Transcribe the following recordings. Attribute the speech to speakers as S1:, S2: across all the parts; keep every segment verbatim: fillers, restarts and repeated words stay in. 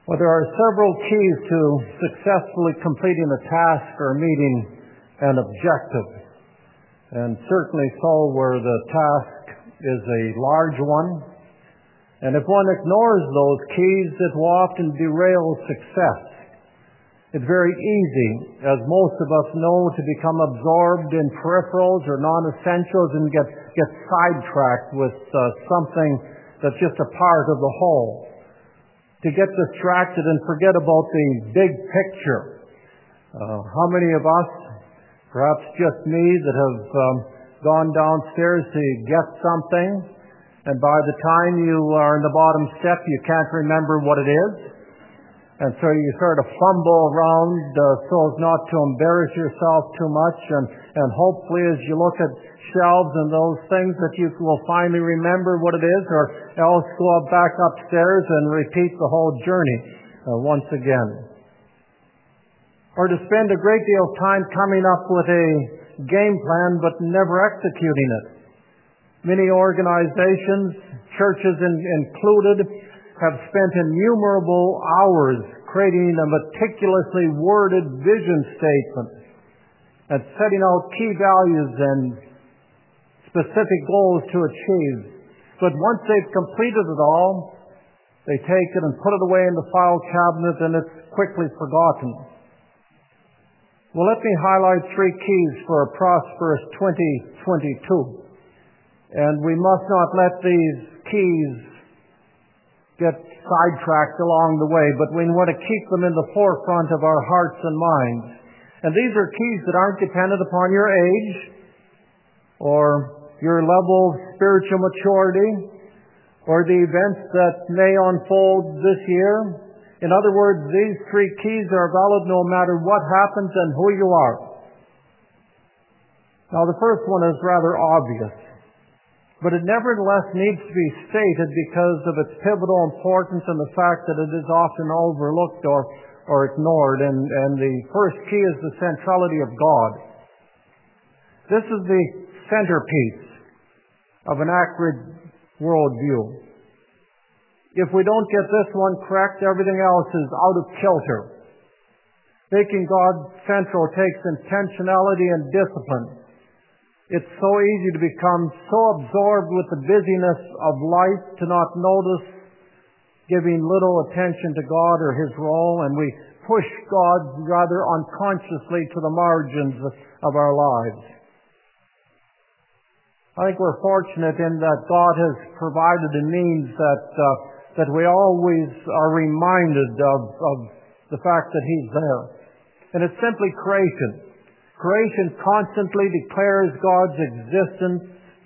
S1: Well, there are several keys to successfully completing a task or meeting an objective. And certainly so where the task is a large one. And if one ignores those keys, it will often derail success. It's very easy, as most of us know, to become absorbed in peripherals or non-essentials and get, get sidetracked with uh, something that's just a part of the whole. To get distracted and forget about the big picture. Uh, how many of us, perhaps just me, that have um, gone downstairs to get something, and by the time you are in the bottom step, you can't remember what it is? And so you sort of fumble around uh, so as not to embarrass yourself too much, and, and hopefully as you look at shelves and those things that you will finally remember what it is, or else go back upstairs and repeat the whole journey uh, once again. Or to spend a great deal of time coming up with a game plan but never executing it. Many organizations, churches in, included, have spent innumerable hours creating a meticulously worded vision statement and setting out key values and specific goals to achieve. But once they've completed it all, they take it and put it away in the file cabinet, and it's quickly forgotten. Well, let me highlight three keys for a prosperous twenty twenty-two. And we must not let these keys get sidetracked along the way, but we want to keep them in the forefront of our hearts and minds. And these are keys that aren't dependent upon your age or your level of spiritual maturity or the events that may unfold this year. In other words, these three keys are valid no matter what happens and who you are. Now, the first one is rather obvious, but it nevertheless needs to be stated because of its pivotal importance and the fact that it is often overlooked or, or ignored. And, and the first key is the centrality of God. This is the centerpiece of an accurate worldview. If we don't get this one correct, everything else is out of kilter. Making God central takes intentionality and discipline. It's so easy to become so absorbed with the busyness of life to not notice giving little attention to God or His role, and we push God rather unconsciously to the margins of our lives. I think we're fortunate in that God has provided a means that uh, that we always are reminded of, of the fact that He's there. And it's simply creation. Creation constantly declares God's existence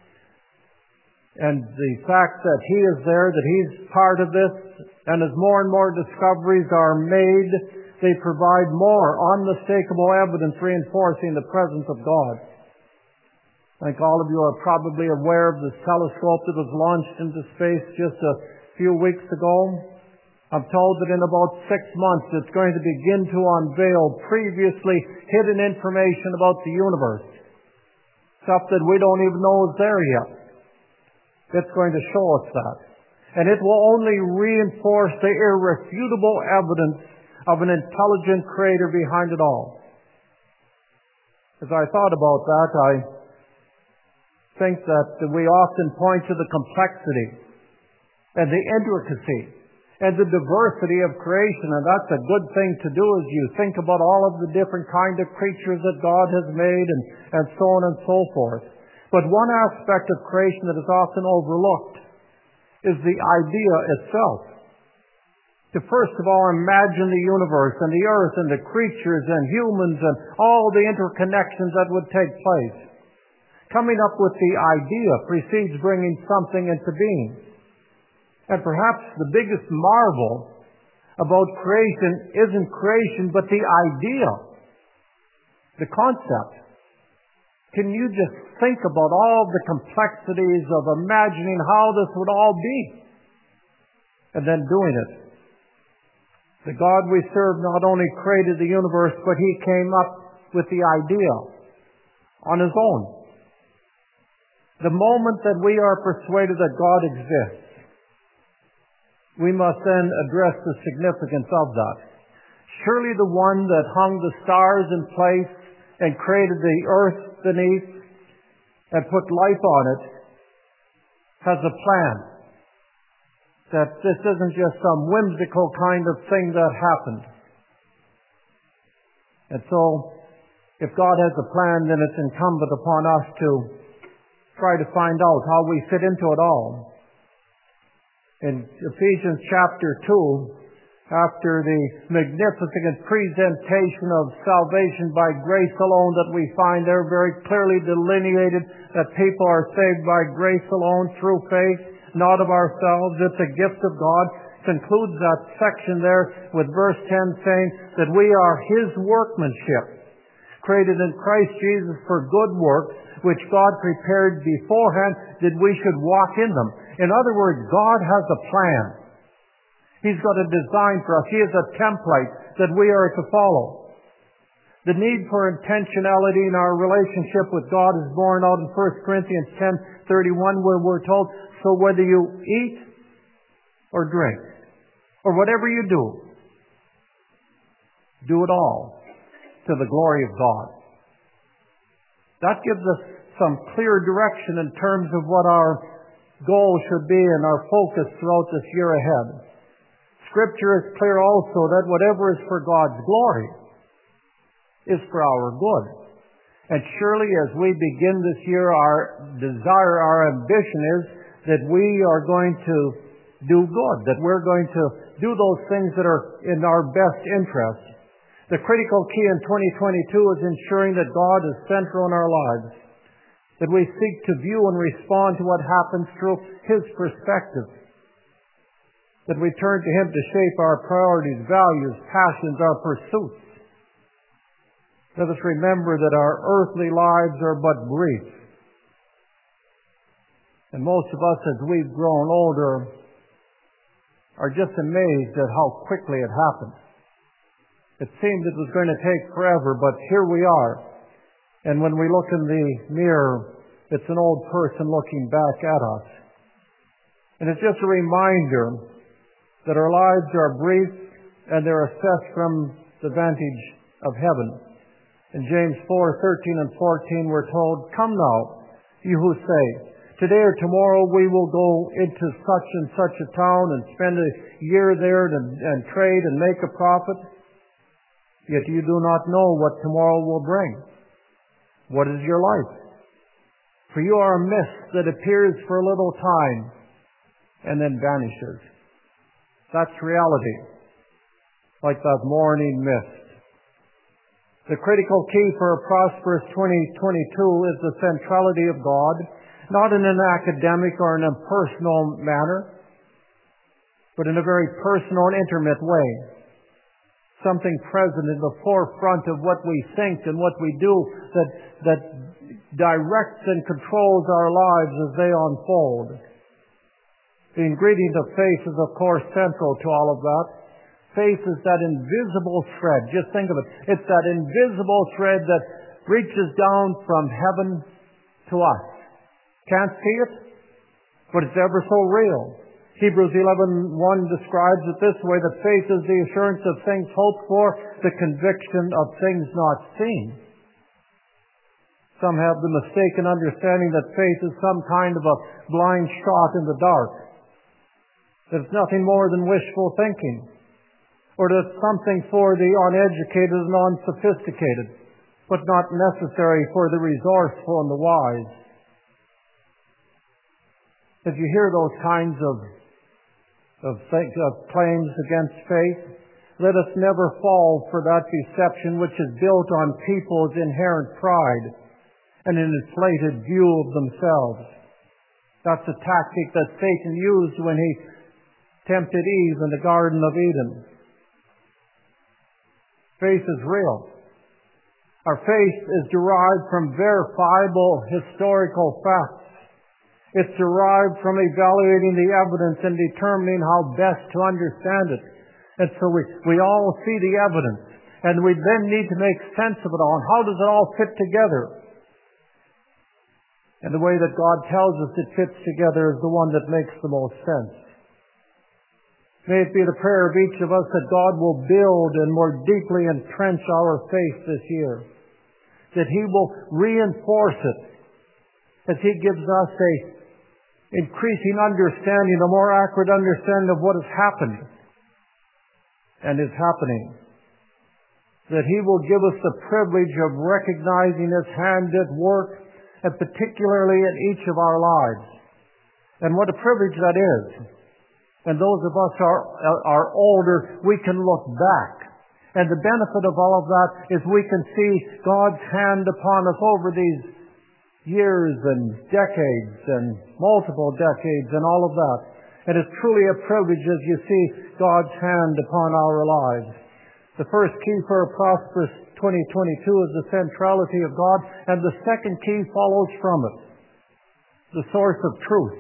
S1: and the fact that He is there, that He's part of this. And as more and more discoveries are made, they provide more unmistakable evidence reinforcing the presence of God. I think all of you are probably aware of this telescope that was launched into space just a few weeks ago. I'm told that in about six months it's going to begin to unveil previously hidden information about the universe. Stuff that we don't even know is there yet. It's going to show us that. And it will only reinforce the irrefutable evidence of an intelligent Creator behind it all. As I thought about that, I think that we often point to the complexity and the intricacy and the diversity of creation, and that's a good thing to do as you think about all of the different kind of creatures that God has made, and, and so on and so forth. But one aspect of creation that is often overlooked is the idea itself. To first of all imagine the universe and the earth and the creatures and humans and all the interconnections that would take place. Coming up with the idea precedes bringing something into being. And perhaps the biggest marvel about creation isn't creation, but the idea, the concept. Can you just think about all the complexities of imagining how this would all be? And then doing it. The God we serve not only created the universe, but He came up with the idea on His own. The moment that we are persuaded that God exists, we must then address the significance of that. Surely the one that hung the stars in place and created the earth beneath and put life on it has a plan. That this isn't just some whimsical kind of thing that happened. And so, if God has a plan, then it's incumbent upon us to try to find out how we fit into it all. In Ephesians chapter two, after the magnificent presentation of salvation by grace alone that we find there very clearly delineated that people are saved by grace alone through faith, not of ourselves, it's a gift of God, concludes that section there with verse ten saying that we are His workmanship, created in Christ Jesus for good works, which God prepared beforehand that we should walk in them. In other words, God has a plan. He's got a design for us. He has a template that we are to follow. The need for intentionality in our relationship with God is borne out in First Corinthians ten thirty-one, where we're told, so whether you eat or drink, or whatever you do, do it all to the glory of God. That gives us some clear direction in terms of what our goal should be and our focus throughout this year ahead. Scripture is clear also that whatever is for God's glory is for our good. And surely as we begin this year, our desire, our ambition is that we are going to do good, that we're going to do those things that are in our best interest. The critical key in twenty twenty-two is ensuring that God is central in our lives, that we seek to view and respond to what happens through His perspective, that we turn to Him to shape our priorities, values, passions, our pursuits. Let us remember that our earthly lives are but brief. And most of us, as we've grown older, are just amazed at how quickly it happened. It seemed it was going to take forever, but here we are. And when we look in the mirror, it's an old person looking back at us. And it's just a reminder that our lives are brief and they're assessed from the vantage of heaven. In James four thirteen and fourteen, we're told, come now, you who say, today or tomorrow we will go into such and such a town and spend a year there and, and trade and make a profit. Yet you do not know what tomorrow will bring. What is your life? For you are a mist that appears for a little time and then vanishes. That's reality, like that morning mist. The critical key for a prosperous twenty twenty-two is the centrality of God, not in an academic or an impersonal manner, but in a very personal and intimate way. Something present in the forefront of what we think and what we do that, that directs and controls our lives as they unfold. The ingredient of faith is, of course, central to all of that. Faith is that invisible thread. Just think of it. It's that invisible thread that reaches down from heaven to us. Can't see it, but it's ever so real. Hebrews eleven one describes it this way, that faith is the assurance of things hoped for, the conviction of things not seen. Some have the mistaken understanding that faith is some kind of a blind shot in the dark, that it's nothing more than wishful thinking, or that it's something for the uneducated and unsophisticated, but not necessary for the resourceful and the wise. If you hear those kinds of Of, think, of claims against faith, let us never fall for that deception which is built on people's inherent pride and an inflated view of themselves. That's a tactic that Satan used when he tempted Eve in the Garden of Eden. Faith is real. Our faith is derived from verifiable historical facts. It's derived from evaluating the evidence and determining how best to understand it. And so we, we all see the evidence, and we then need to make sense of it all. And how does it all fit together? And the way that God tells us it fits together is the one that makes the most sense. May it be the prayer of each of us that God will build and more deeply entrench our faith this year. That He will reinforce it as He gives us a increasing understanding, a more accurate understanding of what has happened and is happening. That He will give us the privilege of recognizing His hand at work, and particularly in each of our lives. And what a privilege that is. And those of us who are, are older, we can look back. And the benefit of all of that is we can see God's hand upon us over these years and decades and multiple decades and all of that. And it's truly a privilege as you see God's hand upon our lives. The first key for a prosperous twenty twenty-two is the centrality of God, and the second key follows from it, the source of truth.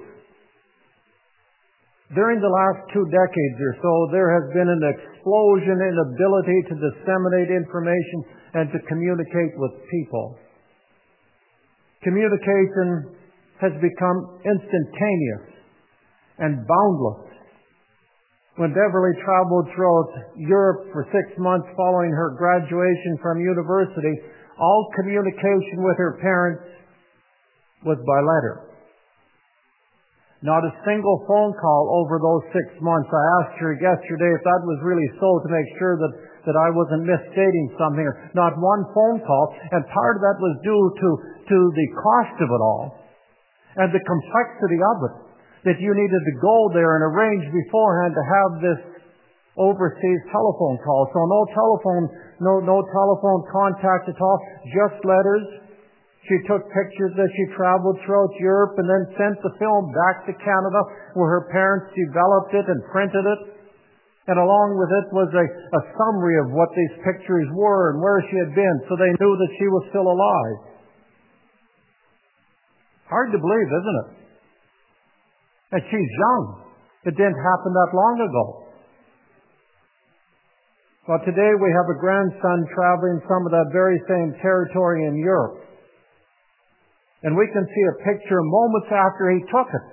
S1: During the last two decades or so, there has been an explosion in ability to disseminate information and to communicate with people. Communication has become instantaneous and boundless. When Beverly traveled throughout Europe for six months following her graduation from university, all communication with her parents was by letter. Not a single phone call over those six months. I asked her yesterday if that was really so, to make sure that, that I wasn't misstating something. Not one phone call. And part of that was due to, to the cost of it all and the complexity of it. That you needed to go there and arrange beforehand to have this overseas telephone call. So no telephone, no, no telephone contact at all, just letters. She took pictures as she traveled throughout Europe and then sent the film back to Canada, where her parents developed it and printed it. And along with it was a, a summary of what these pictures were and where she had been, so they knew that she was still alive. Hard to believe, isn't it? And she's young. It didn't happen that long ago. Well, today we have a grandson traveling some of that very same territory in Europe. And we can see a picture moments after he took it.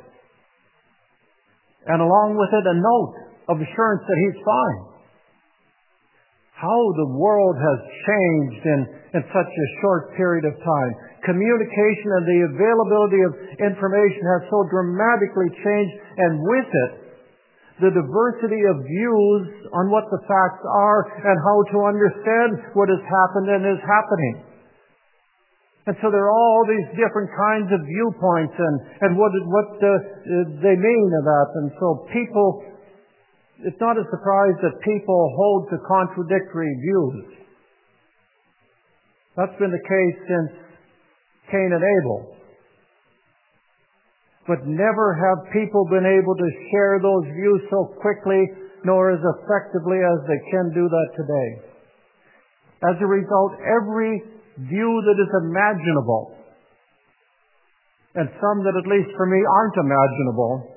S1: And along with it, a note of assurance that he's fine. How the world has changed in, in such a short period of time. Communication and the availability of information has so dramatically changed, and with it, the diversity of views on what the facts are and how to understand what has happened and is happening. And so there are all these different kinds of viewpoints and, and what, what uh, they mean of that. And so people, it's not a surprise that people hold to contradictory views. That's been the case since Cain and Abel. But never have people been able to share those views so quickly nor as effectively as they can do that today. As a result, every view that is imaginable, and some that at least for me aren't imaginable,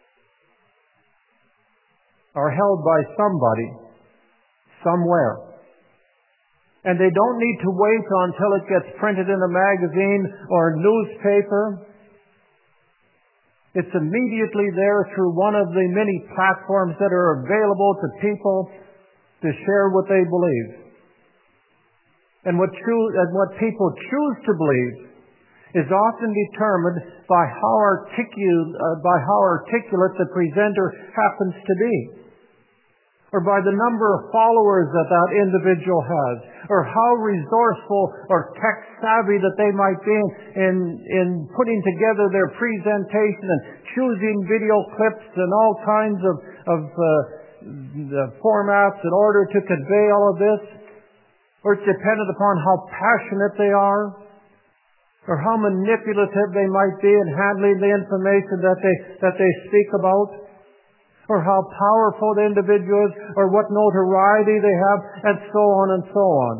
S1: are held by somebody, somewhere. And they don't need to wait until it gets printed in a magazine or a newspaper. It's immediately there through one of the many platforms that are available to people to share what they believe. And what, choose, and what people choose to believe is often determined by how, articul, uh, by how articulate the presenter happens to be, or by the number of followers that that individual has, or how resourceful or tech-savvy that they might be in, in putting together their presentation and choosing video clips and all kinds of, of uh, formats in order to convey all of this. Or it's dependent upon how passionate they are, or how manipulative they might be in handling the information that they, that they speak about, or how powerful the individual is, or what notoriety they have, and so on and so on.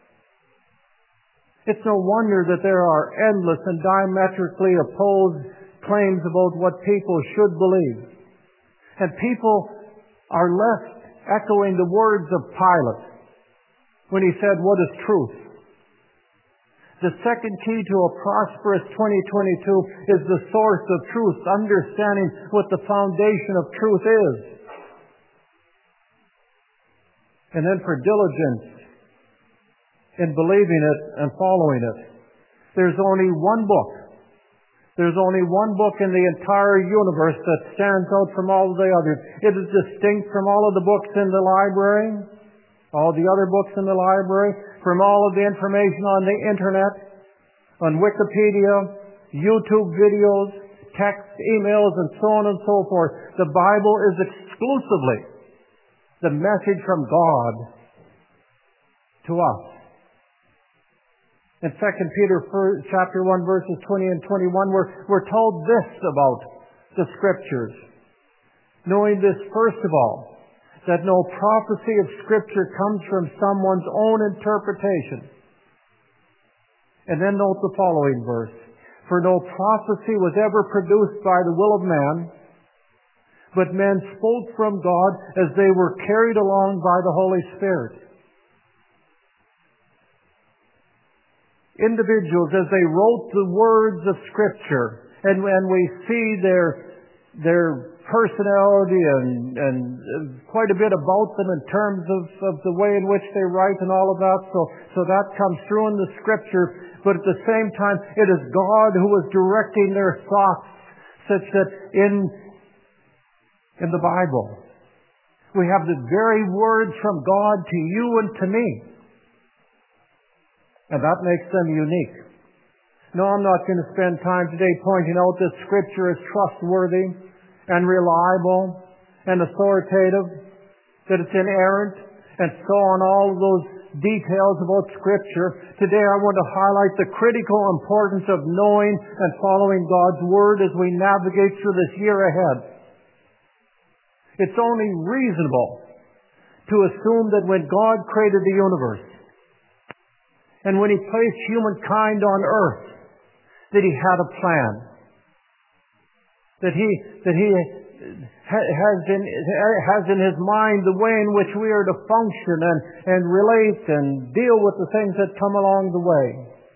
S1: It's no wonder that there are endless and diametrically opposed claims about what people should believe. And people are left echoing the words of Pilate when he said, "What is truth?" The second key to a prosperous twenty twenty-two is the source of truth, understanding what the foundation of truth is. and then for diligence in believing it and following it. There's only one book. There's only one book in the entire universe that stands out from all of the others. It is distinct from all of the books in the library, all the other books in the library, from all of the information on the internet, on Wikipedia, YouTube videos, text, emails, and so on and so forth. The Bible is exclusively the message from God to us. In Second Peter chapter one, verses twenty and twenty-one, we're, we're told this about the Scriptures. Knowing this, first of all, that no prophecy of Scripture comes from someone's own interpretation. And then note the following verse. For no prophecy was ever produced by the will of man, but men spoke from God as they were carried along by the Holy Spirit. Individuals, as they wrote the words of Scripture, and when we see their their personality and, and quite a bit about them in terms of, of the way in which they write and all of that, so, so that comes through in the Scripture. But at the same time, it is God who is directing their thoughts, such that in, in the Bible, we have the very words from God to you and to me. And that makes them unique. No, I'm not going to spend time today pointing out that Scripture is trustworthy and reliable and authoritative, that it's inerrant, and so on, all of those details about Scripture. Today I want to highlight the critical importance of knowing and following God's Word as we navigate through this year ahead. It's only reasonable to assume that when God created the universe, and when He placed humankind on earth, that He had a plan. That He, that He has in, has in His mind the way in which we are to function and, and relate and deal with the things that come along the way.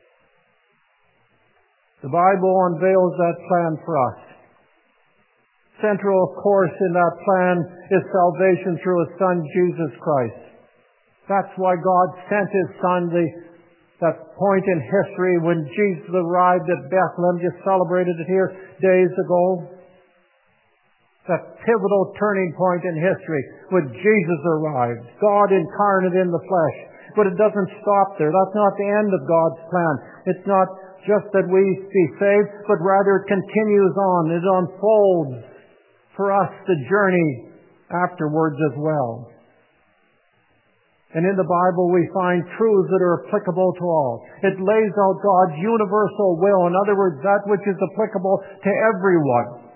S1: The Bible unveils that plan for us. Central, of course, in that plan is salvation through His Son, Jesus Christ. That's why God sent His Son, the That point in history when Jesus arrived at Bethlehem, just celebrated it here days ago. That pivotal turning point in history when Jesus arrived, God incarnate in the flesh. But it doesn't stop there. That's not the end of God's plan. It's not just that we be saved, but rather it continues on. It unfolds for us the journey afterwards as well. And in the Bible we find truths that are applicable to all. It lays out God's universal will. In other words, that which is applicable to everyone.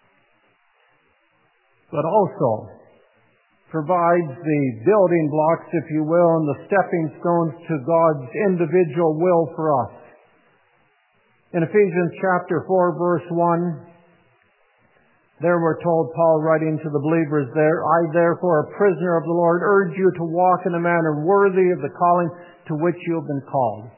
S1: But also provides the building blocks, if you will, and the stepping stones to God's individual will for us. In Ephesians chapter four, verse one, there we're told, Paul writing to the believers there, I therefore, a prisoner of the Lord, urge you to walk in a manner worthy of the calling to which you have been called.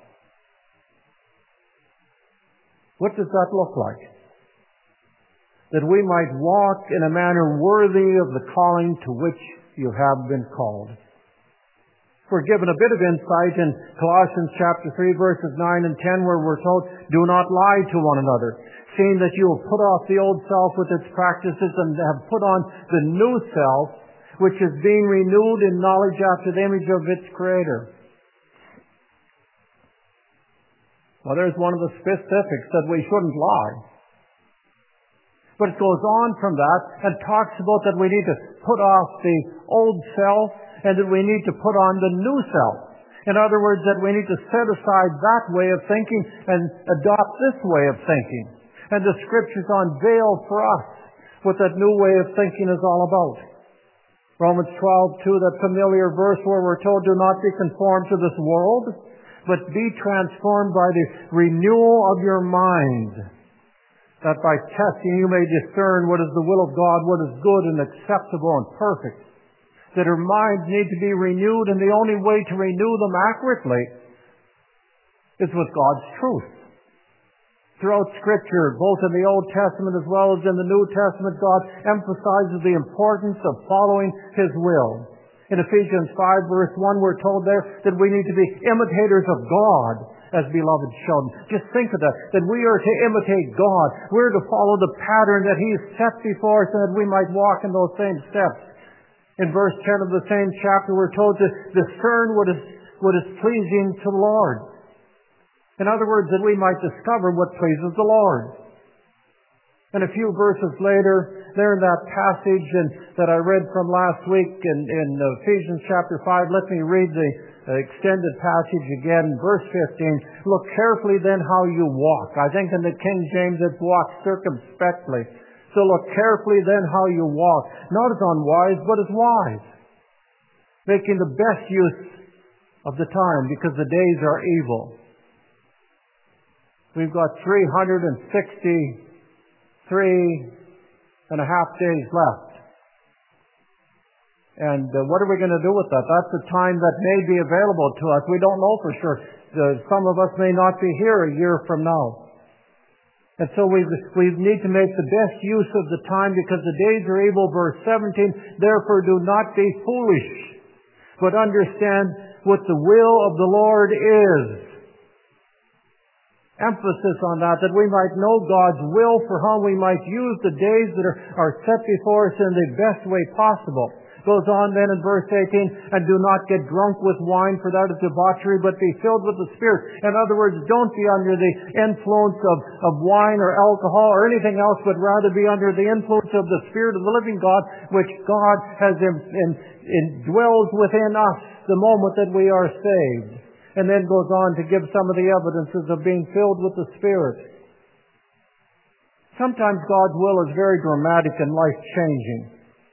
S1: What does that look like? That we might walk in a manner worthy of the calling to which you have been called. We're given a bit of insight in Colossians chapter three, verses nine and ten, where we're told, do not lie to one another, seeing that you have put off the old self with its practices and have put on the new self, which is being renewed in knowledge after the image of its Creator. Well, there's one of the specifics that we shouldn't lie. But it goes on from that and talks about that we need to put off the old self and that we need to put on the new self. In other words, that we need to set aside that way of thinking and adopt this way of thinking. And the Scriptures unveil for us what that new way of thinking is all about. Romans twelve two, that familiar verse where we're told, do not be conformed to this world, but be transformed by the renewal of your mind, that by testing you may discern what is the will of God, what is good and acceptable and perfect. That our minds need to be renewed, and the only way to renew them accurately is with God's truth. Throughout Scripture, both in the Old Testament as well as in the New Testament, God emphasizes the importance of following His will. In Ephesians five verse one, we're told there that we need to be imitators of God as beloved children. Just think of that, that we are to imitate God. We're to follow the pattern that He's set before us and that we might walk in those same steps. In verse ten of the same chapter, we're told to discern what is, what is pleasing to the Lord. In other words, that we might discover what pleases the Lord. And a few verses later, there in that passage and, that I read from last week in, in Ephesians chapter five, let me read the uh, extended passage again, verse fifteen. Look carefully then how you walk. I think in the King James it's walk circumspectly. So look carefully then how you walk, not as unwise, but as wise, making the best use of the time, because the days are evil. We've got three hundred sixty Three and a half days left. And uh, what are we going to do with that? That's the time that may be available to us. We don't know for sure. Uh, some of us may not be here a year from now. And so we we need to make the best use of the time, because the days are evil. Verse seventeen, therefore do not be foolish, but understand what the will of the Lord is. Emphasis on that, that we might know God's will for how we might use the days that are, are set before us in the best way possible. Goes on then in verse eighteen, and do not get drunk with wine, for that is debauchery, but be filled with the Spirit. In other words, don't be under the influence of, of wine or alcohol or anything else, but rather be under the influence of the Spirit of the living God, which God has in, in, indwells within us the moment that we are saved. And then goes on to give some of the evidences of being filled with the Spirit. Sometimes God's will is very dramatic and life-changing.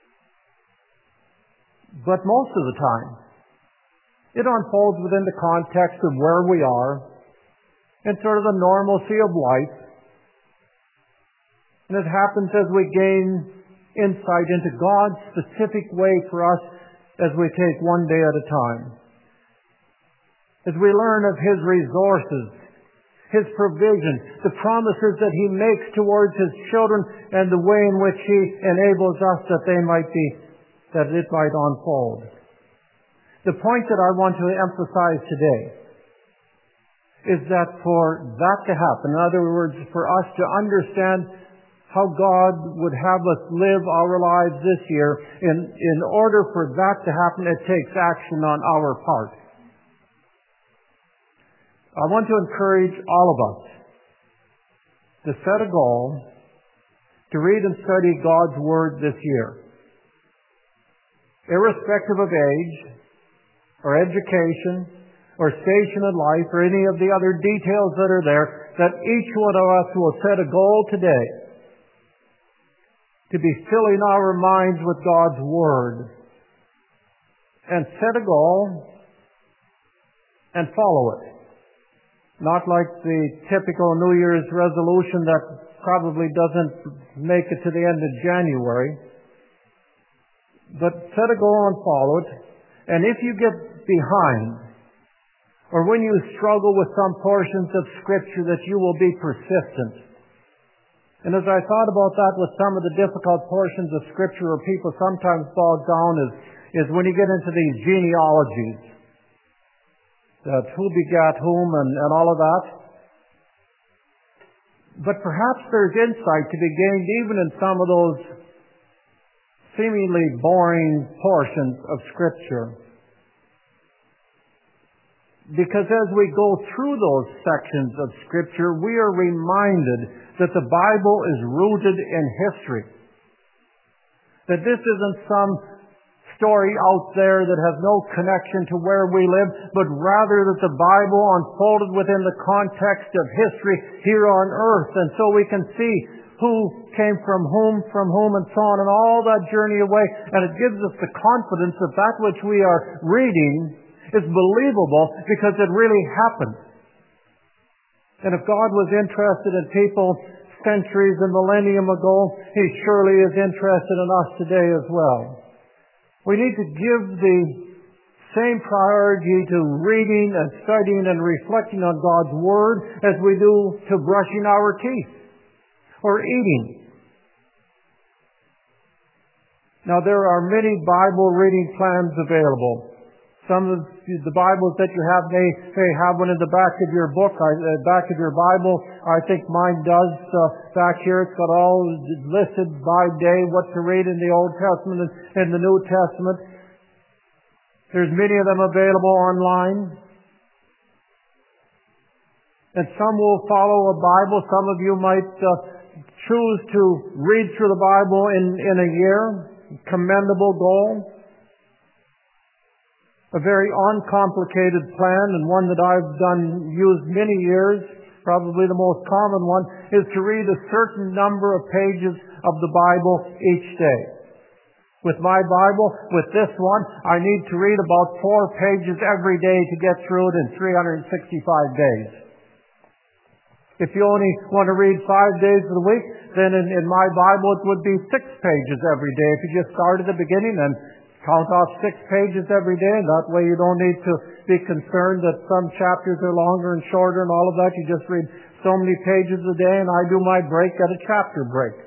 S1: But most of the time, it unfolds within the context of where we are and sort of the normalcy of life. And it happens as we gain insight into God's specific way for us as we take one day at a time. As we learn of His resources, His provision, the promises that He makes towards His children, and the way in which He enables us that they might be, that it might unfold. The point that I want to emphasize today is that for that to happen, in other words, for us to understand how God would have us live our lives this year, in, in order for that to happen, it takes action on our part. I want to encourage all of us to set a goal to read and study God's Word this year. Irrespective of age, or education, or station in life, or any of the other details that are there, that each one of us will set a goal today to be filling our minds with God's Word. And set a goal and follow it. Not like the typical New Year's resolution that probably doesn't make it to the end of January. But set a goal and follow it. And if you get behind, or when you struggle with some portions of Scripture, that you will be persistent. And as I thought about that with some of the difficult portions of Scripture where people sometimes fall down is, is when you get into these genealogies. That who begat whom and, and all of that. But perhaps there's insight to be gained even in some of those seemingly boring portions of Scripture. Because as we go through those sections of Scripture, we are reminded that the Bible is rooted in history. That this isn't some story out there that has no connection to where we live, but rather that the Bible unfolded within the context of history here on earth. And so we can see who came from whom, from whom, and so on, and all that journey away. And it gives us the confidence that that which we are reading is believable because it really happened. And if God was interested in people centuries and millennium ago, He surely is interested in us today as well. We need to give the same priority to reading and studying and reflecting on God's Word as we do to brushing our teeth or eating. Now, there are many Bible reading plans available. Some of the Bibles that you have may, may have one in the back of your book, uh, back of your Bible. I think mine does. Uh, back here, it's got all listed by day, what to read in the Old Testament and in the New Testament. There's many of them available online. And some will follow a Bible. Some of you might uh, choose to read through the Bible in, in a year. Commendable goal. A very uncomplicated plan, and one that I've done, used many years. Probably the most common one is to read a certain number of pages of the Bible each day. With my Bible, with this one, I need to read about four pages every day to get through it in three hundred sixty-five days. If you only want to read five days of the week, then in, in my Bible it would be six pages every day. If you just start at the beginning and count off six pages every day, and that way you don't need to be concerned that some chapters are longer and shorter and all of that. You just read so many pages a day, and I do my break at a chapter break.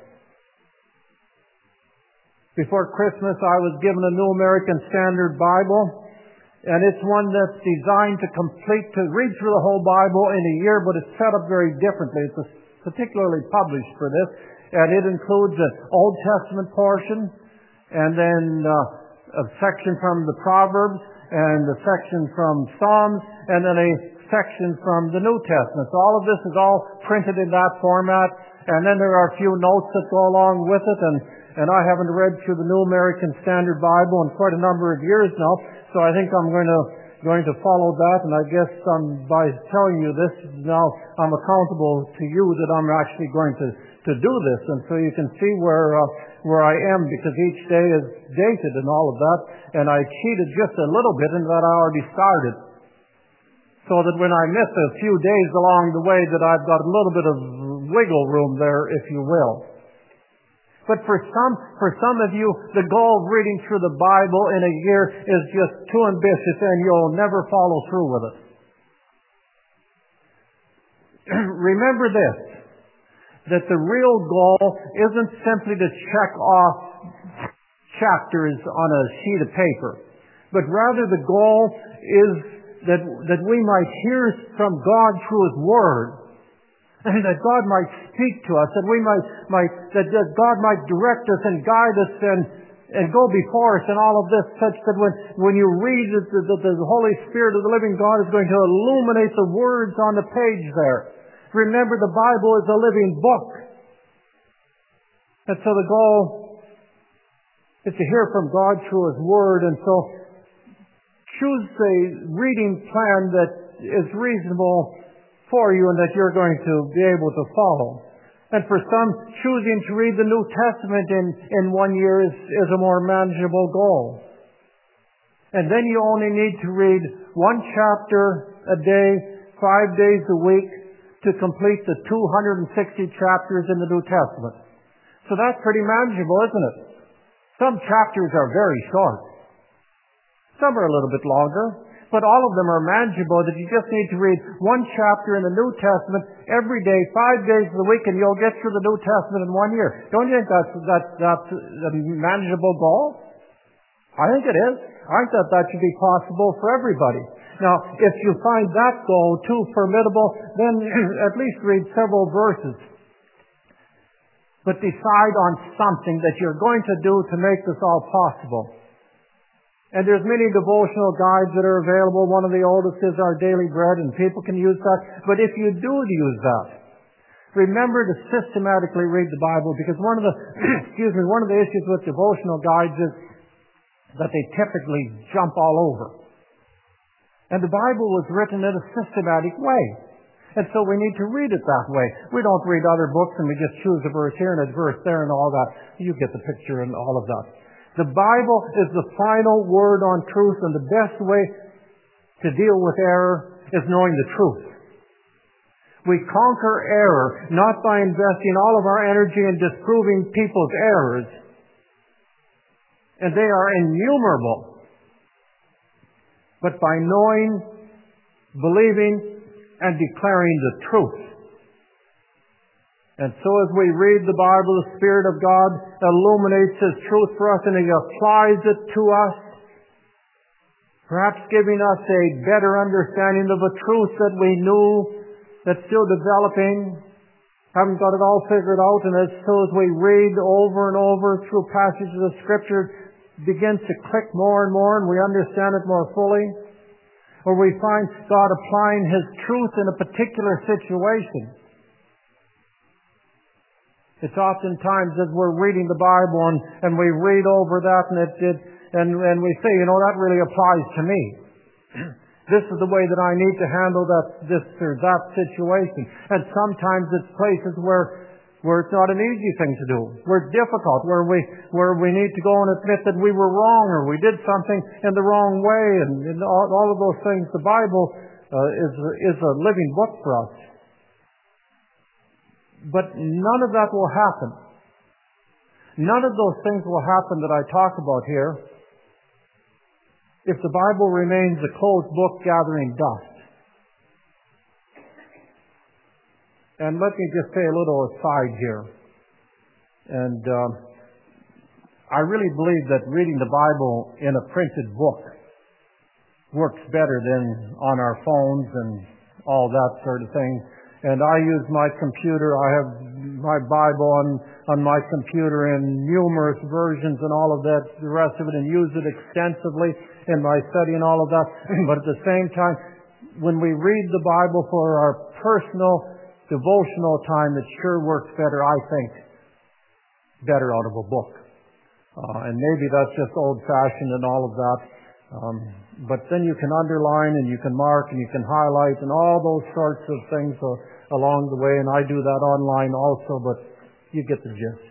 S1: Before Christmas, I was given a New American Standard Bible, and it's one that's designed to complete, to read through the whole Bible in a year, but it's set up very differently. It's particularly published for this, and it includes an Old Testament portion, and then uh, a section from the Proverbs, and a section from Psalms, and then a section from the New Testament. So all of this is all printed in that format, and then there are a few notes that go along with it, and, and I haven't read through the New American Standard Bible in quite a number of years now, so I think I'm going to going to follow that, and I guess um, by telling you this now, I'm accountable to you that I'm actually going to, to do this, and so you can see where uh, where I am, because each day is dated and all of that, and I cheated just a little bit in that I already started, so that when I miss a few days along the way, that I've got a little bit of wiggle room there, if you will. But for some, for some of you, the goal of reading through the Bible in a year is just too ambitious, and you'll never follow through with it. Remember this, that the real goal isn't simply to check off chapters on a sheet of paper, but rather the goal is that, that we might hear from God through His Word, and that God might speak to us, that we might, might that, that God might direct us and guide us and, and go before us in all of this, such that when, when you read it, the, the, the Holy Spirit of the living God is going to illuminate the words on the page there. Remember, the Bible is a living book. And so the goal is to hear from God through His Word, and so choose a reading plan that is reasonable for you and that you're going to be able to follow. And for some, choosing to read the New Testament in, in one year is, is a more manageable goal. And then you only need to read one chapter a day, five days a week, to complete the two hundred sixty chapters in the New Testament. So that's pretty manageable, isn't it? Some chapters are very short. Some are a little bit longer. But all of them are manageable, that you just need to read one chapter in the New Testament every day, five days of the week, and you'll get through the New Testament in one year. Don't you think that's, that's, that's a manageable goal? I think it is. I think that that should be possible for everybody. Now, if you find that goal too formidable, then at least read several verses. But decide on something that you're going to do to make this all possible. And there's many devotional guides that are available. One of the oldest is Our Daily Bread, and people can use that. But if you do use that, remember to systematically read the Bible, because one of the excuse me, one of the issues with devotional guides is that they typically jump all over. And the Bible was written in a systematic way. And so we need to read it that way. We don't read other books and we just choose a verse here and a verse there and all that. You get the picture and all of that. The Bible is the final word on truth, and the best way to deal with error is knowing the truth. We conquer error not by investing all of our energy in disproving people's errors, and they are innumerable, but by knowing, believing, and declaring the truth. And so as we read the Bible, the Spirit of God illuminates His truth for us and He applies it to us, perhaps giving us a better understanding of a truth that we knew that's still developing, haven't got it all figured out, and as so as we read over and over through passages of Scripture, it begins to click more and more and we understand it more fully, or we find God applying His truth in a particular situation. It's oftentimes as we're reading the Bible and, and we read over that and it, it and, and we say, you know, that really applies to me. This is the way that I need to handle that this or that situation. And sometimes it's places where where it's not an easy thing to do, where it's difficult, where we where we need to go and admit that we were wrong or we did something in the wrong way, and, and all, all of those things. The Bible uh, is is a living book for us. But none of that will happen. None of those things will happen that I talk about here if the Bible remains a closed book gathering dust. And let me just say a little aside here. And uh, I really believe that reading the Bible in a printed book works better than on our phones and all that sort of thing. And I use my computer. I have my Bible on, on my computer in numerous versions and all of that, the rest of it, and use it extensively in my study and all of that. But at the same time, when we read the Bible for our personal devotional time, it sure works better, I think, better out of a book. Uh, and maybe that's just old-fashioned and all of that. Um, but then you can underline and you can mark and you can highlight and all those sorts of things uh, along the way. And I do that online also, but you get the gist.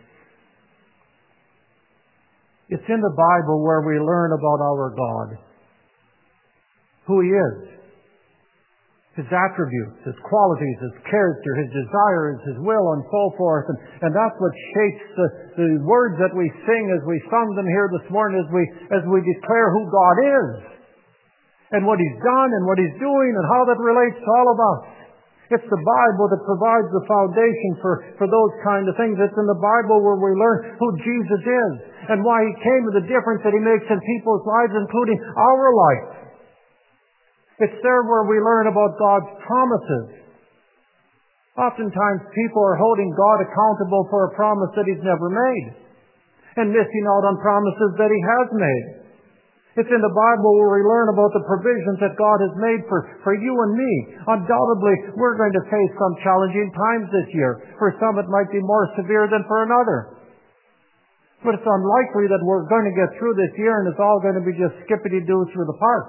S1: It's in the Bible where we learn about our God, who He is, His attributes, His qualities, His character, His desires, His will, and so forth. And, and that's what shapes the, the words that we sing as we sung them here this morning, as we, as we declare who God is, and what He's done, and what He's doing, and how that relates to all of us. It's the Bible that provides the foundation for, for those kind of things. It's in the Bible where we learn who Jesus is, and why He came, and the difference that He makes in people's lives, including our life. It's there where we learn about God's promises. Oftentimes people are holding God accountable for a promise that He's never made, and missing out on promises that He has made. It's in the Bible where we learn about the provisions that God has made for, for you and me. Undoubtedly, we're going to face some challenging times this year. For some it might be more severe than for another. But it's unlikely that we're going to get through this year and it's all going to be just skippity-doo through the park.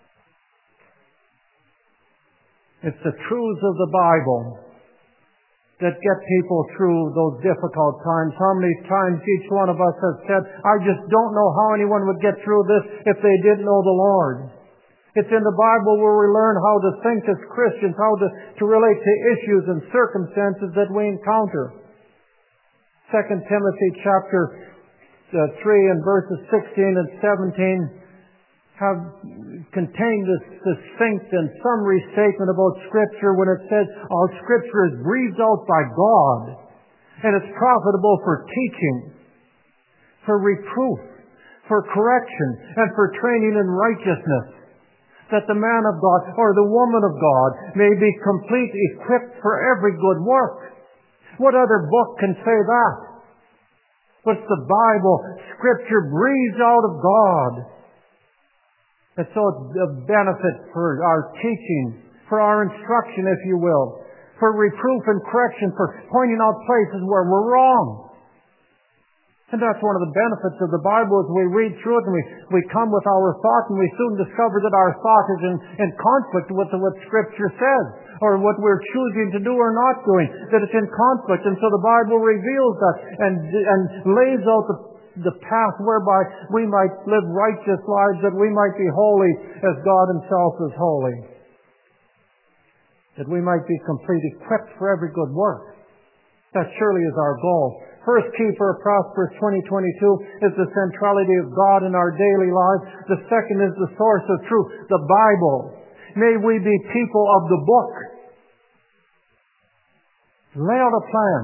S1: It's the truths of the Bible that get people through those difficult times. How many times each one of us has said, I just don't know how anyone would get through this if they didn't know the Lord. It's in the Bible where we learn how to think as Christians, how to, to relate to issues and circumstances that we encounter. Second Timothy chapter uh, three and verses sixteen and seventeen have contained this succinct and summary statement about Scripture when it says, all Scripture is breathed out by God, and it's profitable for teaching, for reproof, for correction, and for training in righteousness, that the man of God or the woman of God may be complete, equipped for every good work. What other book can say that? But it's the Bible, Scripture breathed out of God. And so it's a benefit for our teaching, for our instruction, if you will, for reproof and correction, for pointing out places where we're wrong. And that's one of the benefits of the Bible as we read through it and we, we come with our thought and we soon discover that our thought is in, in conflict with what Scripture says, or what we're choosing to do or not doing, that it's in conflict. And so the Bible reveals that and, and lays out the the path whereby we might live righteous lives, that we might be holy as God Himself is holy. That we might be complete, equipped for every good work. That surely is our goal. First key for a prosperous twenty twenty-two is the centrality of God in our daily lives. The second is the source of truth, the Bible. May we be people of the book. Lay out a plan.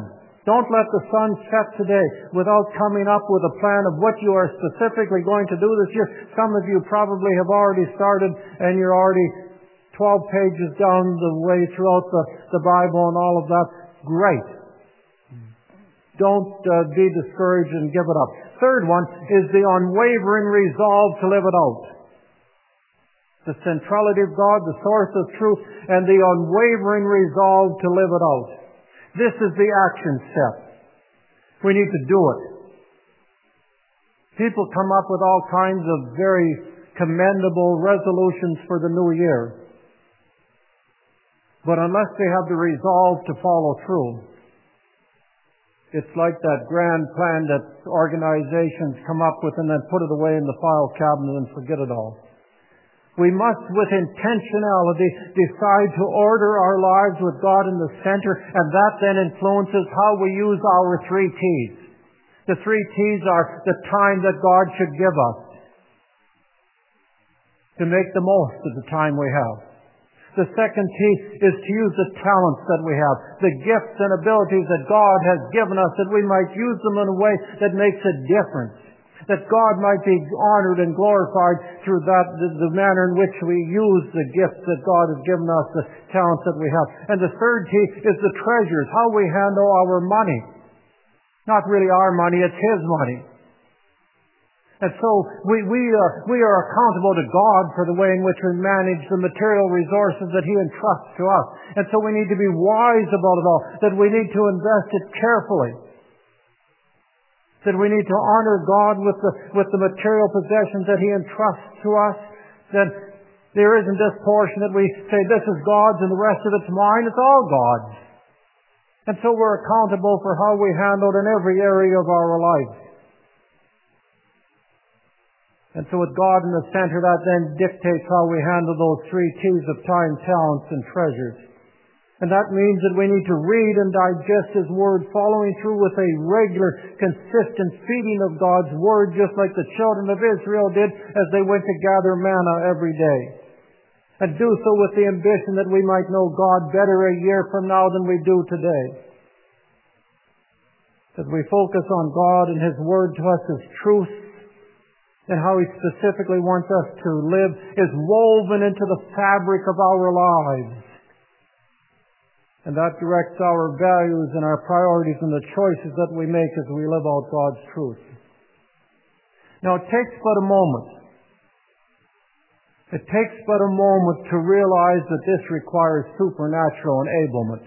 S1: Don't let the sun set today without coming up with a plan of what you are specifically going to do this year. Some of you probably have already started and you're already twelve pages down the way throughout the, the Bible and all of that. Great. Don't uh, be discouraged and give it up. Third one is the unwavering resolve to live it out. The centrality of God, the source of truth, and the unwavering resolve to live it out. This is the action step. We need to do it. People come up with all kinds of very commendable resolutions for the new year. But unless they have the resolve to follow through, it's like that grand plan that organizations come up with and then put it away in the file cabinet and forget it all. We must, with intentionality, decide to order our lives with God in the center, and that then influences how we use our three T's. The three T's are the time that God should give us to make the most of the time we have. The second T is to use the talents that we have, the gifts and abilities that God has given us, that we might use them in a way that makes a difference. That God might be honored and glorified through that, the, the manner in which we use the gifts that God has given us, the talents that we have. And the third T is the treasures, how we handle our money. Not really our money, it's His money. And so we, we, are, we are accountable to God for the way in which we manage the material resources that He entrusts to us. And so we need to be wise about it all, that we need to invest it carefully. That we need to honor God with the, with the material possessions that He entrusts to us. That there isn't this portion that we say, this is God's and the rest of it's mine. It's all God's. And so we're accountable for how we handle it in every area of our life. And so with God in the center, that then dictates how we handle those three T's of time, talents, and treasures. And that means that we need to read and digest His Word, following through with a regular, consistent feeding of God's Word, just like the children of Israel did as they went to gather manna every day. And do so with the ambition that we might know God better a year from now than we do today. That we focus on God and His Word to us as truth, and how He specifically wants us to live is woven into the fabric of our lives. And that directs our values and our priorities and the choices that we make as we live out God's truth. Now it takes but a moment. It takes but a moment to realize that this requires supernatural enablement.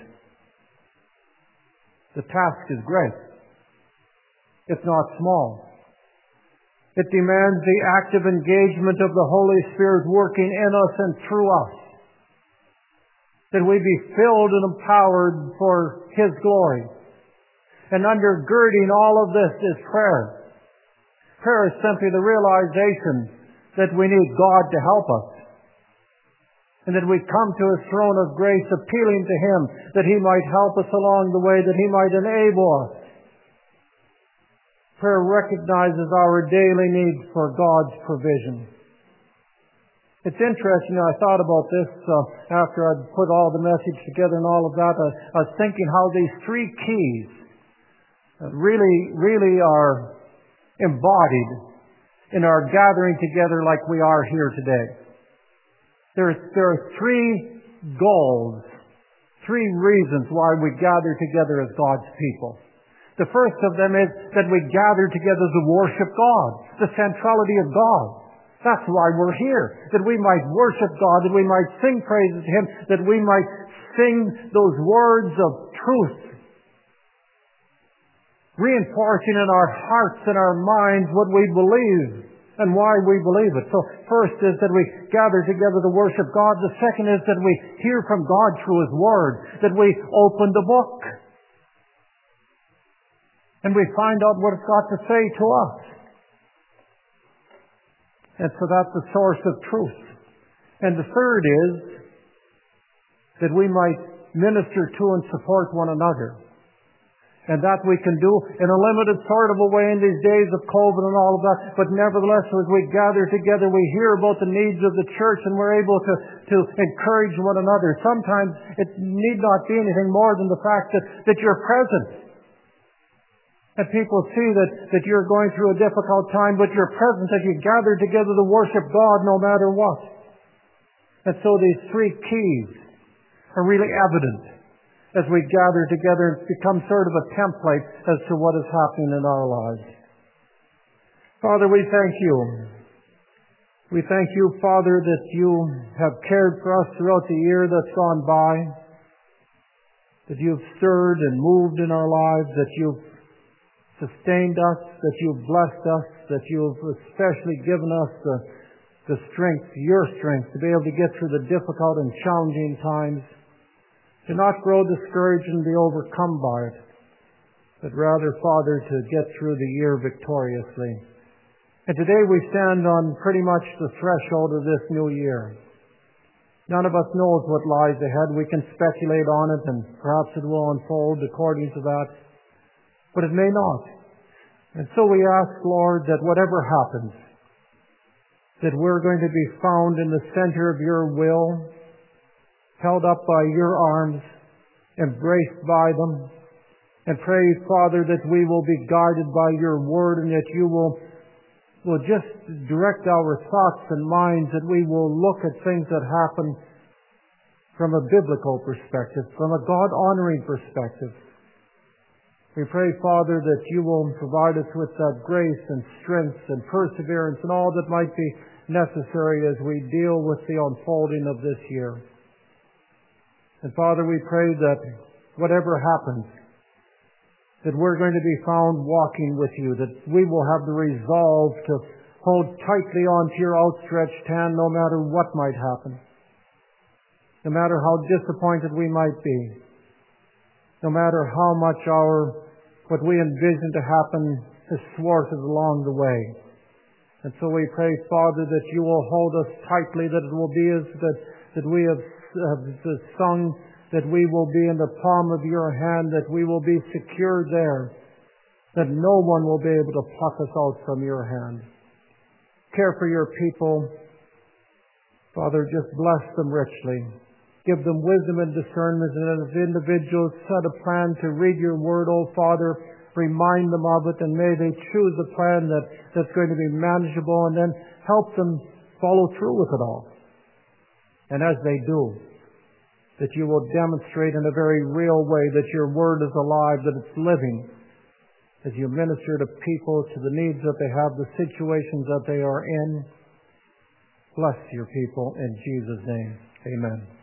S1: The task is great. It's not small. It demands the active engagement of the Holy Spirit working in us and through us. That we be filled and empowered for His glory. And undergirding all of this is prayer. Prayer is simply the realization that we need God to help us. And that we come to His throne of grace appealing to Him that He might help us along the way, that He might enable us. Prayer recognizes our daily need for God's provision. It's interesting, I thought about this uh, after I'd put all the message together and all of that. I, I was thinking how these three keys really, really are embodied in our gathering together like we are here today. There, there are three goals, three reasons why we gather together as God's people. The first of them is that we gather together to worship God, the centrality of God. That's why we're here, that we might worship God, that we might sing praises to Him, that we might sing those words of truth, reinforcing in our hearts and our minds what we believe and why we believe it. So first is that we gather together to worship God. The second is that we hear from God through His Word, that we open the book and we find out what it's got to say to us. And so that's the source of truth. And the third is that we might minister to and support one another. And that we can do in a limited sort of a way in these days of COVID and all of that. But nevertheless, as we gather together, we hear about the needs of the church and we're able to, to encourage one another. Sometimes it need not be anything more than the fact that, that you're present. And people see that, that you're going through a difficult time, but you're present, that you gather together to worship God no matter what. And so these three keys are really evident as we gather together. It becomes sort of a template as to what is happening in our lives. Father, we thank you. We thank you, Father, that you have cared for us throughout the year that's gone by, that you've stirred and moved in our lives, that you've sustained us, that you've blessed us, that you've especially given us the, the strength, your strength, to be able to get through the difficult and challenging times, to not grow discouraged and be overcome by it, but rather, Father, to get through the year victoriously. And today we stand on pretty much the threshold of this new year. None of us knows what lies ahead. We can speculate on it, and perhaps it will unfold according to that. But it may not. And so we ask, Lord, that whatever happens, that we're going to be found in the center of your will, held up by your arms, embraced by them, and pray, Father, that we will be guided by your word, and that you will, will just direct our thoughts and minds, that we will look at things that happen from a biblical perspective, from a God-honoring perspective. We pray, Father, that you will provide us with that grace and strength and perseverance and all that might be necessary as we deal with the unfolding of this year. And Father, we pray that whatever happens, that we're going to be found walking with you, that we will have the resolve to hold tightly onto your outstretched hand no matter what might happen, no matter how disappointed we might be, no matter how much our what we envision to happen is thwarted along the way. And so we pray, Father, that you will hold us tightly, that it will be as that, that we have, have sung, that we will be in the palm of your hand, that we will be secure there, that no one will be able to pluck us out from your hand. Care for your people. Father, just bless them richly. Give them wisdom and discernment, and as individuals set a plan to read your word, oh Father, remind them of it, and may they choose a plan that, that's going to be manageable, and then help them follow through with it all. And as they do, that you will demonstrate in a very real way that your word is alive, that it's living, as you minister to people, to the needs that they have, the situations that they are in. Bless your people in Jesus' name. Amen.